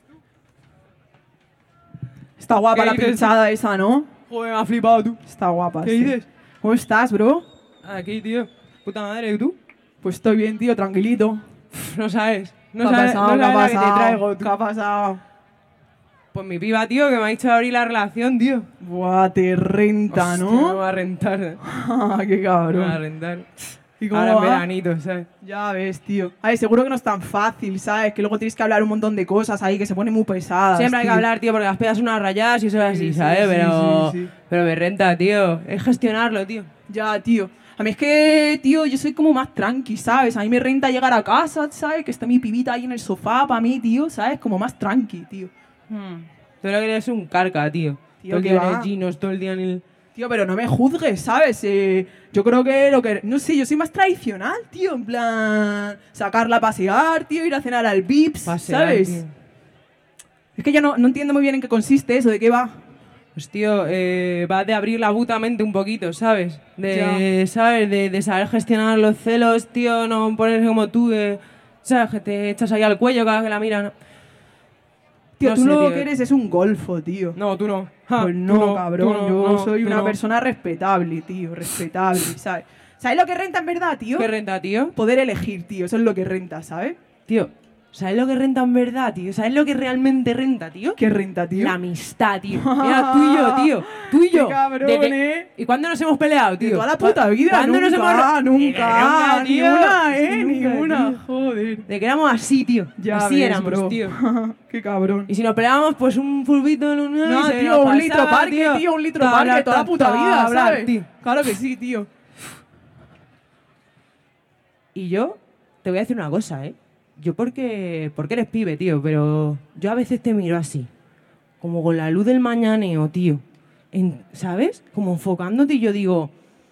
Está guapa ¿Qué la dices? pinchada esa, ¿no? Joder, me ha flipado tú. Está guapa, ¿Qué sí. dices? ¿Cómo estás, bro? Aquí, tío. Puta madre, ¿y tú? Pues estoy bien, tío, tranquilito. No sabes. ¿Qué ha pasado? ¿Qué ha la que te pasado? traigo, tú. ¿Qué ha pasado? Pues mi piba, tío, que me ha dicho de abrir la relación, tío. Buah, te renta, Hostia, me ¿no? va a rentar. Qué Me va a cabrón. rentar. ¿Y cómo Ahora en va? veranito, ¿sabes? Ya ves, tío. Ay, seguro que no es tan fácil, ¿sabes? Que luego tienes que hablar un montón de cosas ahí que se ponen muy pesadas. Siempre hay que tío. hablar, tío, porque las pegas son unas rayadas y eso es así, sí, ¿sabes? sí, pero, sí, sí. pero me renta, tío. Es gestionarlo, tío. Ya, tío. A mí es que, tío, yo soy como más tranqui, ¿sabes? A mí me renta llegar a casa, ¿sabes? Que está mi pibita ahí en el sofá para mí, tío, ¿sabes? Como más tranqui, tío. Tú lo que eres un carca, tío. Tío, Todo el ¿qué día va? en el ginos, todo el día en el... Tío, pero no me juzgues, ¿sabes? Yo creo que lo que... No sé, yo soy más tradicional, tío. En plan... Sacarla a pasear, tío. Ir a cenar al Vips, Pasear, ¿sabes? tío. Es que yo no entiendo muy bien en qué consiste eso, de qué va. Pues, tío, va de abrir la puta mente un poquito, ¿sabes? ¿Sabes? De saber gestionar los celos, tío, no ponerse como tú, ¿sabes? Que te echas ahí al cuello cada vez que la miran. Tío, No tú sé, lo tío. que eres es un golfo, tío. No, tú no. Ja, Pues tú no, cabrón. tú no, yo no, soy tú una no. persona respetable, tío. Respetable, ¿sabes? ¿Sabes lo que renta en verdad, tío? ¿Qué renta, tío? Poder elegir, tío. Eso es lo que renta, ¿sabes? Tío, ¿sabes lo que renta en verdad, tío? ¿Sabes lo que realmente renta, tío? ¿Qué renta, tío? La amistad, tío. Mira, tú y yo, tío. Tú y yo. Qué cabrón, ¿eh? ¿Y cuándo nos hemos peleado, tío? De toda la puta vida, ¿Cuándo nunca, nos hemos... nunca, tío. ni una, Nunca, ninguna, tío. joder. De que éramos así, tío. Ya así ves, éramos, bro. tío. Qué cabrón. Y si nos peleábamos, pues un fulbito en un... No, y se tío, nos un litro pasaba, parque, tío, un litro Ta, parque, ta, toda la ta, puta ta, vida, hablar, ¿sabes? tío. Claro que sí, tío. Y yo te voy a decir una cosa, ¿eh? Yo porque eres pibe, tío, pero yo a veces te miro así, como con la luz del mañaneo, tío. ¿Sabes? Como enfocándote y yo digo,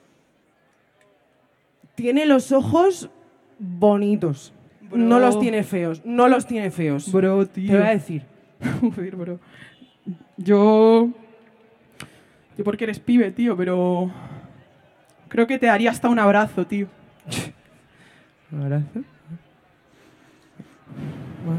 tiene los ojos bonitos. Bro. No los tiene feos, no los tiene feos. Bro, tío. Te voy a decir. Joder, bro. Yo porque eres pibe, tío, pero... Creo que te daría hasta un abrazo, tío. Un abrazo. Bueno.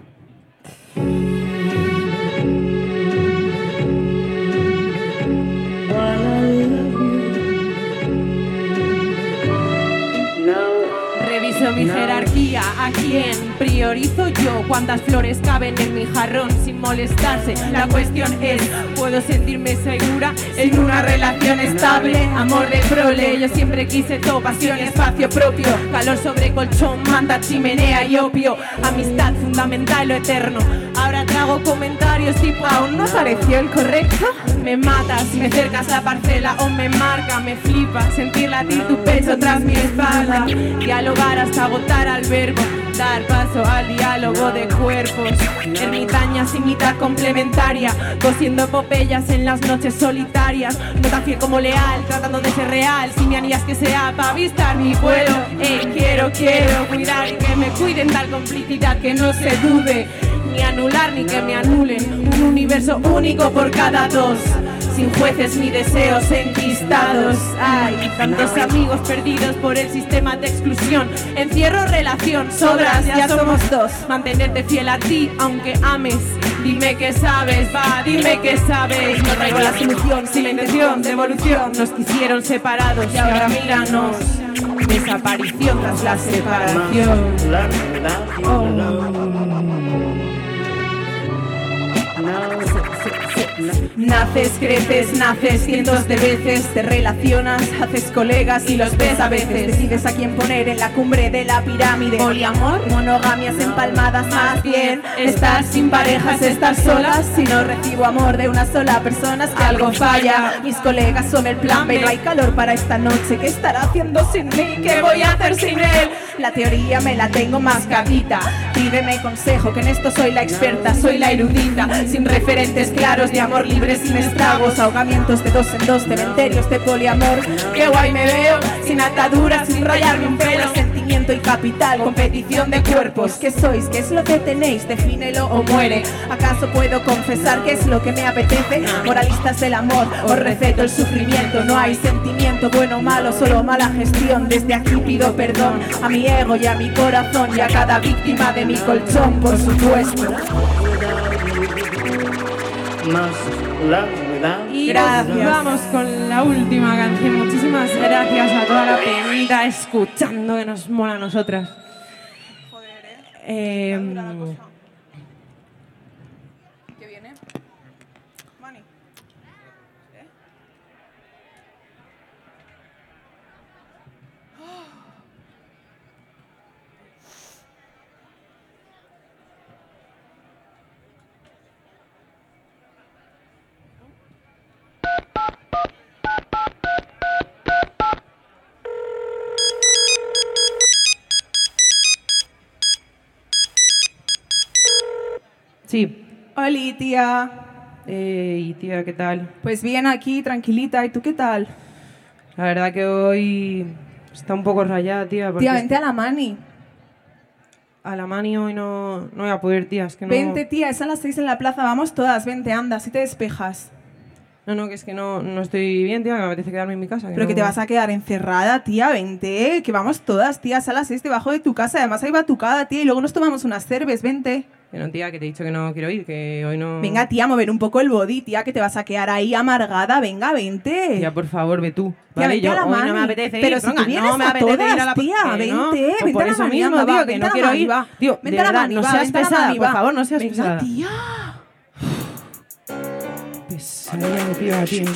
Reviso mi jerarquía, ¿a quién priorizo yo? ¿Cuántas flores caben en mi jarrón sin molestarse? La cuestión es, ¿puedo sentirme segura en una relación estable? Amor de prole, yo siempre quise todo, pasión y espacio propio. Calor sobre colchón, manta, chimenea y opio. Amistad fundamental, lo eterno. Ahora te hago comentarios tipo, ¿aún no pareció el correcto? Me matas, me cercas la parcela o me marca, me flipa sentir latir tu pecho tras mi espalda. Dialogar hasta agotar al verbo, dar paso al diálogo de cuerpos. Ermitañas y mitad complementaria, cosiendo epopeyas en las noches solitarias. No tan fiel como leal, tratando de ser real, sin mi anillas que sea para avistar mi vuelo. Quiero cuidar y que me cuiden, tal complicidad que no se dude. Ni anular ni que me anulen, un universo único por cada dos. Sin jueces ni deseos enquistados. Hay tantos amigos perdidos por el sistema de exclusión. Encierro, relación, sobras, ya somos dos. Mantenerte fiel a ti aunque ames. Dime que sabes, va, dime que sabes. No traigo la solución sin la intención de evolución. Nos quisieron separados y ahora míranos. Desaparición tras la separación. Naces, creces, naces cientos de veces, te relacionas, haces colegas y los ves a veces. Decides a quién poner en la cumbre de la pirámide. Poliamor, monogamias empalmadas, más bien estar sin parejas, estar solas. Si no recibo amor de una sola persona es que algo falla. Mis colegas son el plan B, no hay calor para esta noche. ¿Qué estará haciendo sin mí? ¿Qué voy a hacer sin él? La teoría me la tengo mascadita. Pídeme consejo, que en esto soy la experta, soy la erudita. Sin referentes claros de amor libre, sin estragos, ahogamientos de dos en dos, cementerios de poliamor. Qué guay me veo, sin ataduras, sin rayarme un pelo. Sentimiento y capital, competición de cuerpos. ¿Qué sois? ¿Qué es lo que tenéis? Defínelo o muere. ¿Acaso puedo confesar qué es lo que me apetece? Moralistas del amor, os receto el sufrimiento. No hay sentimiento momento bueno o malo, solo mala gestión. Desde aquí pido perdón a mi ego y a mi corazón y a cada víctima de mi colchón, por supuesto. Y Gracias. nos vamos con la última canción. Muchísimas gracias a toda la peñita escuchando, que nos mola a nosotras. ¿Qué viene? Mani. Sí. Oli, tía. Y tía, ¿qué tal? Pues bien aquí, tranquilita. ¿Y tú qué tal? La verdad que hoy está un poco rayada, tía. Porque Tía, vente a la Mani. a la mani hoy no voy a poder, tía. Es que no... Vente, tía, es a las 6 en la plaza. Vamos todas, vente, anda, si te despejas. No, que es que no estoy bien, tía, que me apetece quedarme en mi casa. Pero no... que te vas a quedar encerrada, tía, vente. Que vamos todas, tía, es a las 6 debajo de tu casa. Además, ahí va tu casa, tía, y luego nos tomamos unas cervezas, vente. Que no, tía, que te he dicho que no quiero ir, que hoy no... Venga, tía, mover un poco el body, tía, que te vas a quedar ahí amargada. Venga, vente. Tía, por favor, ve tú. Tía, Vale, vente a la hoy no mani. me apetece Pero ir. si Venga, tú vienes no me a apetece todas, ir a la... tía, Que vente, no. vente Pues por a la eso mani, mismo, anda, tío, va, que vente no a la quiero mani, ir. va. Tío, Vente de a la verdad, mani, no va, seas vente a la pesada, mani, por va. favor, no seas Venga, pesada. tía. Pesadilla de piba, tío.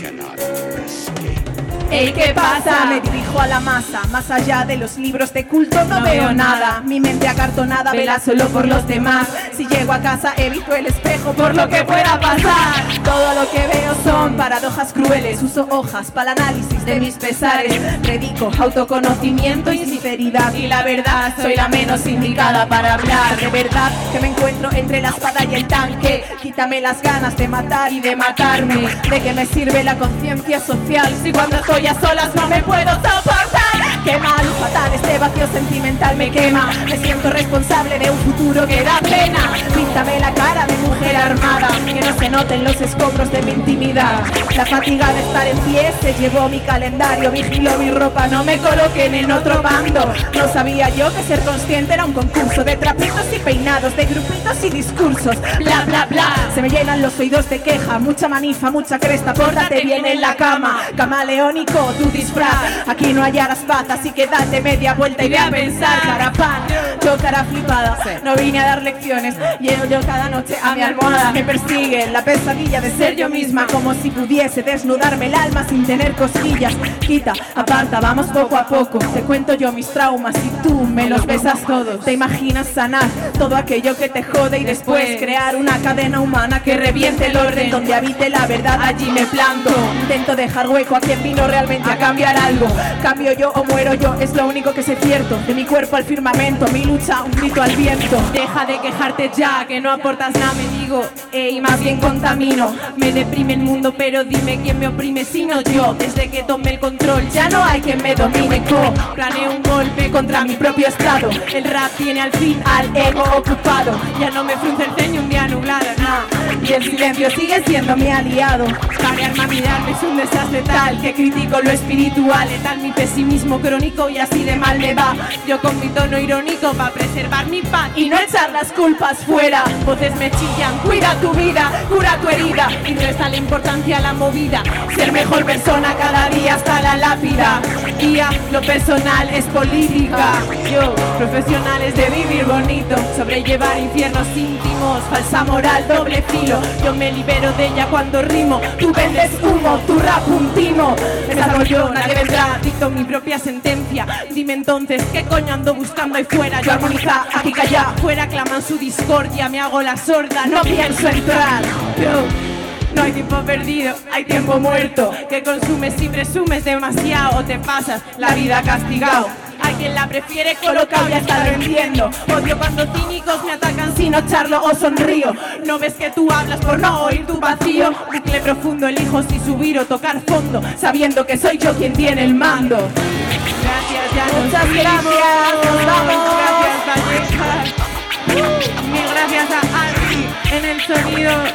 Ey, ¿qué pasa? Me dirijo a la masa. Más allá de los libros de culto no veo nada. Mi mente acartonada vela solo por los demás. Si llego a casa evito el espejo por lo que pueda pasar. Todo lo que veo son paradojas crueles. Uso hojas para el análisis de mis pesares. Predico autoconocimiento y sinceridad. Y la verdad, soy la menos indicada para hablar. De verdad que me encuentro entre la espada y el tanque. Quítame las ganas de matar y de matarme. ¿De qué me sirve la conciencia social si cuando estoy a solas no me puedo soportar? Qué mal, fatal, este vacío sentimental me quema. Me siento responsable de un futuro que da pena. Píntame la cara de mujer armada, que no se noten los escombros de mi intimidad. La fatiga de estar en pie se llevó mi calendario. Vigilo mi ropa, no me coloquen en otro bando. No sabía yo que ser consciente era un concurso de trapitos y peinados, de grupitos y discursos. Bla, bla, bla. Se me llenan los oídos de queja, mucha manifa, mucha cresta. Pórtate bien en la cama, camaleónico tu disfraz. Aquí no hallarás paz, así que date media vuelta y ve a pensar. Carapán, yo cara flipada, no vine a dar lecciones. Lleno yo cada noche a mi almohada. Me persigue la pesadilla de ser yo misma, como si pudiese desnudarme el alma sin tener cosquillas. Quita, aparta, vamos poco a poco. Te cuento yo mis traumas y tú me los besas todos. Te imaginas sanar todo aquello que te jode y después crear una cadena humana que reviente el orden. Donde habite la verdad, allí me planto. Intento dejar hueco a quien vino realmente a cambiar algo. Cambio yo o muero yo, es lo único que sé cierto. De mi cuerpo al firmamento, mi lucha un grito al viento. Deja de quejarte ya, que no aportas nada, me digo. Y más bien contamino. Me deprime el mundo, pero dime quién me oprime si no yo. Desde que tomé el control ya no hay quien me domine. Planeo un golpe contra mi propio estado. El rap tiene al fin al ego ocupado. Ya no me frunce el ceño un día nublado, nah. Y el silencio sigue siendo mi aliado. Parearme a mirarme es un desastre tal que critico lo espiritual, letal mi pesimismo crónico y así de mal me va. Yo con mi tono irónico pa' preservar mi paz Y no echar las culpas fuera. voces me chillan, cuida tu vida, cura tu herida y resta la importancia a la movida. Ser mejor persona cada día hasta la lápida. Y a lo personal es política. Yo, profesionales de vivir bonito, sobrellevar infiernos íntimos, falsa moral, doble filo. Yo me libero de ella cuando rimo. Tú vendes humo, tu rap un timo. Desarrollo, nadie vendrá, dicto mi propia sentencia. Dime entonces, ¿qué coño ando buscando ahí fuera? Yo armoniza, aquí calla. Fuera claman su discordia, me hago la sorda, No pienso entrar. Yo, no hay tiempo perdido, hay tiempo muerto. Que consumes y presumes demasiado, te pasas la vida castigado. Hay quien la prefiere colocado, ya está, lo entiendo. Odio cuando cínicos me atacan sin no charlo o sonrío. No ves que tú hablas por no oír tu vacío. Bucle profundo, elijo si subir o tocar fondo, Sabiendo que soy yo quien tiene el mando. Gracias, ya nos Muchas vamos. gracias, nos vamos. Gracias, Vallecas. Mil gracias a Andy en el sonido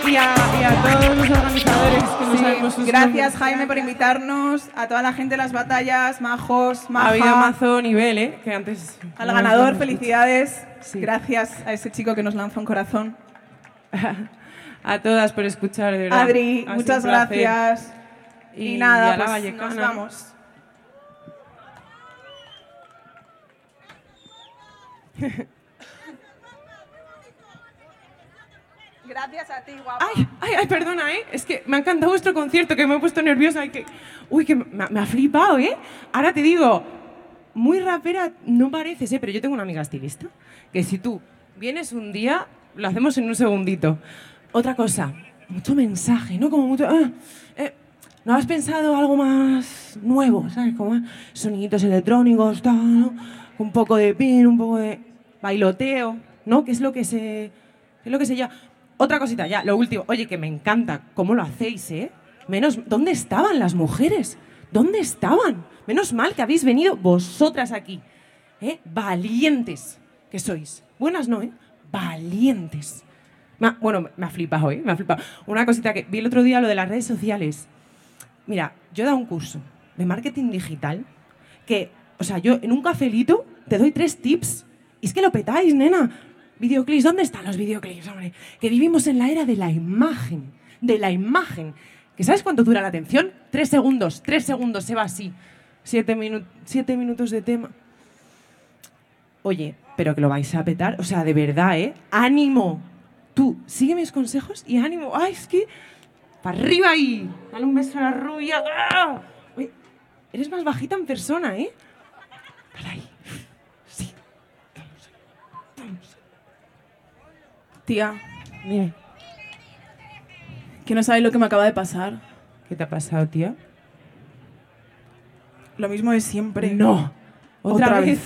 y a todos los organizadores que no sabemos sus Gracias, nombres. Jaime, por invitarnos. A toda la gente de las batallas, majos, maja. Ha habido mazo nivel, que antes... Al ganador, felicidades. Sí. Gracias a ese chico que nos lanza un corazón. A todas por escuchar, de verdad. Adri, Ha sido muchas un placer. gracias. Y a nada, la pues Vallecana. nos vamos. Gracias a ti, guapa. Ay, perdona, es que me ha encantado vuestro concierto, que me he puesto nerviosa y que... Uy, que me ha flipado, Ahora te digo, muy rapera no pareces, pero yo tengo una amiga estilista, que si tú vienes un día, lo hacemos en un segundito. Otra cosa, mucho mensaje, ¿no? Como mucho... ¿No has pensado algo más nuevo, sabes? Como soniditos electrónicos, tal, ¿no? Un poco de pin, un poco de bailoteo, ¿no? Que es lo que se lleva. Otra cosita, ya, lo último. Oye, que me encanta cómo lo hacéis, ¿dónde estaban las mujeres? ¿Dónde estaban? Menos mal que habéis venido vosotras aquí, Valientes que sois. Buenas no, Valientes. Bueno, me ha flipado, me ha flipado. Una cosita que vi el otro día, lo de las redes sociales. Mira, yo he dado un curso de marketing digital que, o sea, yo en un cafelito te doy 3 tips y es que lo petáis, nena. Videoclips, ¿dónde están los videoclips, hombre? Que vivimos en la era de la imagen, ¿Que sabes cuánto dura la atención? 3 segundos, se va así. 7 minutos de tema. Oye, pero que lo vais a petar, o sea, de verdad, ¡Ánimo! Tú, sigue mis consejos y ánimo. ¡Ay, es que... ¡Para arriba ahí! Dale un beso a la rubia. ¡Ah! Oye, eres más bajita en persona, Dale ahí. Sí. Vamos. Tía, Dime. que no sabes lo que me acaba de pasar. ¿Qué te ha pasado, tía? Lo mismo de siempre. No. ¿Otra vez?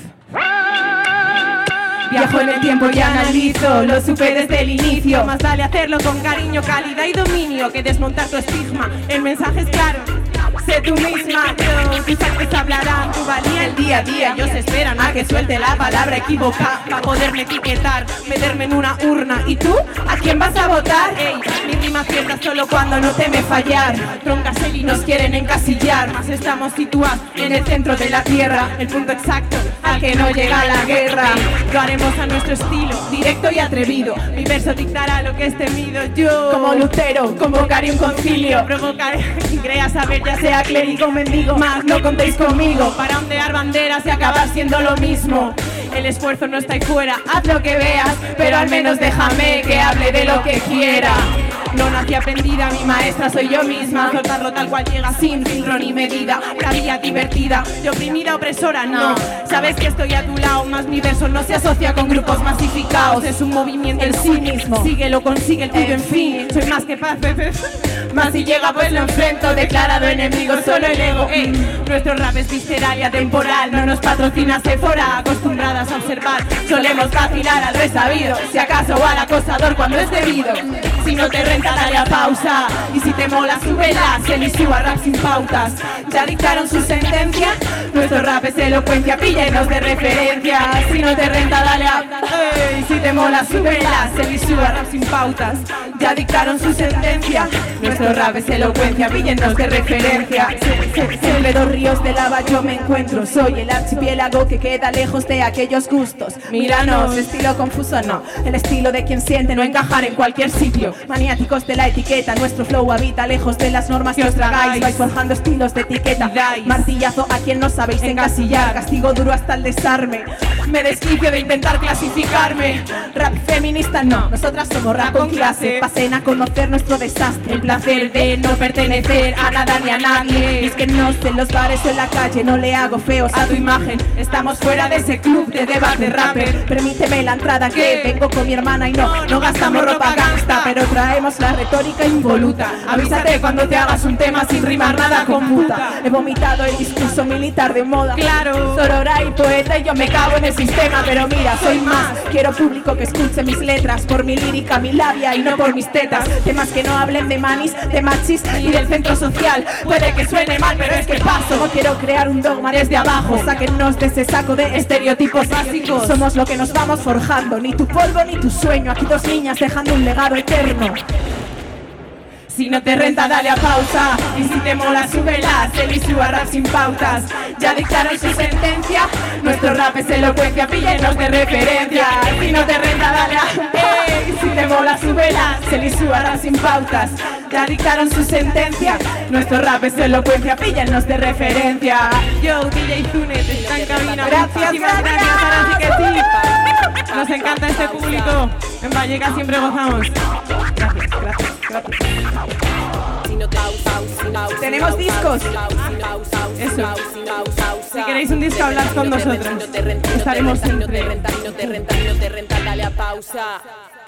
Viajo en el tiempo y analizo, lo supe desde el inicio. Más vale hacerlo con cariño, calidad y dominio que desmontar tu estigma. El mensaje es claro. Sé tú misma, tus actos hablarán, tu valía el día a día. Ellos esperan a que suelte la palabra equivocada para poderme etiquetar, meterme en una urna. ¿Y tú? ¿A quién vas a votar? Ey, mi rima cierta solo cuando no teme fallar. Troncas y nos quieren encasillar, mas estamos situados en el centro de la tierra, el punto exacto al que no llega la guerra. Lo haremos a nuestro estilo, directo y atrevido. Mi verso dictará lo que es temido. Yo, Como Lutero, convocaré un concilio, provocaré quien crea saber, ya sea clérigo o mendigo, más no contéis conmigo para ondear banderas y acabar siendo lo mismo. El esfuerzo no está ahí fuera, haz lo que veas, pero al menos déjame que hable de lo que quiera. No nací aprendida, mi maestra soy yo misma. Soltarlo tal cual llega, sin filtro ni medida. Una vía divertida, de oprimida opresora, no. Sabes que estoy a tu lado, más mi verso no se asocia con grupos masificados. Es un movimiento en sí mismo, síguelo, consigue el tuyo, en fin. Soy más que paz, más si llega pues lo enfrento. Declarado enemigo, solo el ego, Nuestro rap es visceral y atemporal. No nos patrocina Sephora, acostumbradas a observar. Solemos vacilar al resabido, si acaso o al acosador cuando es debido. Si no te renta, dale a pausa. Y si te mola, súbela, Selisúa rap sin pautas. Ya dictaron su sentencia, nuestro rap es elocuencia, píllenos de referencia. Si no te renta, dale a... Y si te mola, súbela, Selisúa rap sin pautas. Ya dictaron su sentencia, nuestro rap es elocuencia, píllenos de referencia. Entre 2 ríos de lava yo me encuentro. Soy el archipiélago que queda lejos de aquellos gustos. Míranos, estilo confuso no, el estilo de quien siente no encajar en cualquier sitio. Maniáticos de la etiqueta, nuestro flow habita lejos de las normas que os tragáis. Vais forjando estilos de etiqueta, martillazo a quien no sabéis encasillar. Castigo duro hasta el desarme, me desquicio de intentar clasificarme. Rap feminista no, nosotras somos rap con clase. Pasen a conocer nuestro desastre, el placer de no pertenecer a nada ni a nadie. Y es que no sé, en los bares o en la calle no le hago feos a tu imagen. Estamos fuera de ese club de debate rapper. Permíteme la entrada que vengo con mi hermana y no gastamos ropa gangsta, pero traemos la retórica involuta. Avísate cuando te hagas un tema sin rimar nada con puta. He vomitado el discurso militar de moda. Claro, sorora y poeta y yo me cago en el sistema. Pero mira, soy más, quiero público que escuche mis letras por mi lírica, mi labia y no por mis tetas. Temas que no hablen de manis, de machis y del centro social. Puede que suene mal, pero es que paso. No quiero crear un dogma desde abajo. Sáquennos de ese saco de estereotipos básicos. Somos lo que nos vamos forjando, ni tu polvo ni tu sueño. Aquí 2 niñas dejando un legado eterno. Si no te renta, dale a pausa. Y si te mola, súbela. Selisua rap sin pautas. Ya dictaron su sentencia. Nuestro rap es elocuencia, píllenos de referencia. Si no te renta, dale a... Si te mola, súbela. Selisua rap sin pautas. Ya dictaron su sentencia. Nuestro rap es elocuencia, píllenos de referencia. Yo, DJ Zunet, está en cabina. Muchísimas gracias, ahora sí que sí. Nos encanta este público. En Vallecas siempre gozamos. Gracias. Tenemos discos. Eso. Si queréis un disco, hablad con nosotros. Estaremos siempre. No te renta, dale a pausa.